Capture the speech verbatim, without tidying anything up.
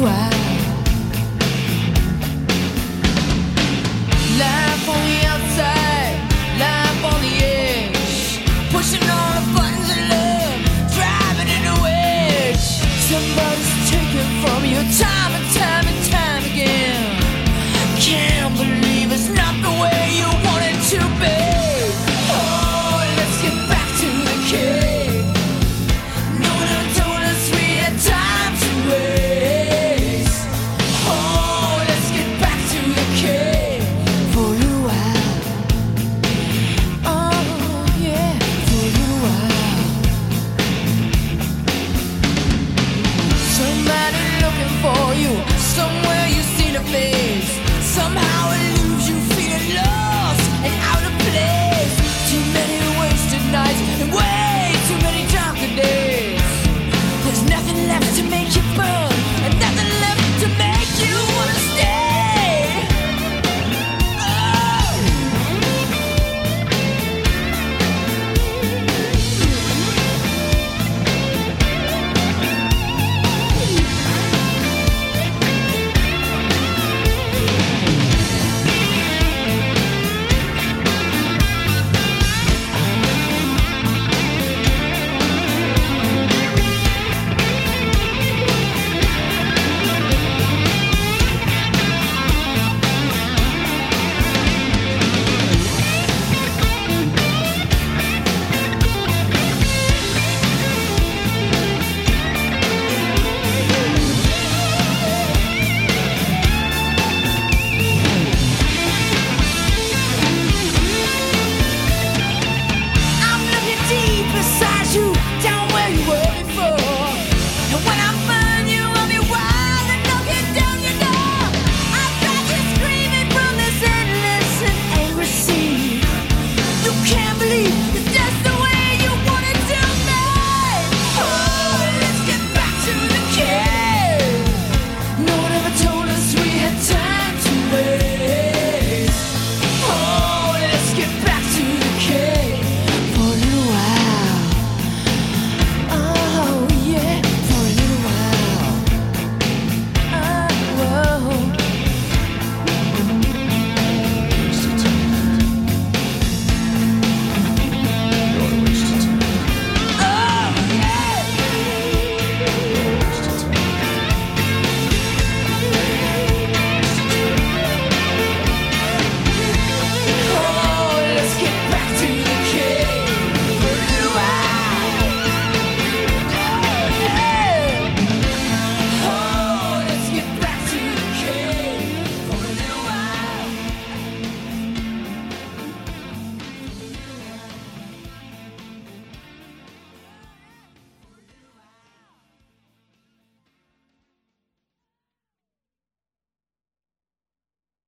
while. Life on the outside, life on the edge, pushing all the buttons of love, driving in a wedge. Somebody's taking from you time and time and time again. Can't believe it's not the way you want it to be. Oh, let's get back to the cave. No one told us we had time to waste. Oh, let's get back to the cave for a little while. Oh, yeah, for a little while. Somebody looking for you, somewhere you see the face. Somehow it leaves you feeling lost and out of place. Too many wasted nights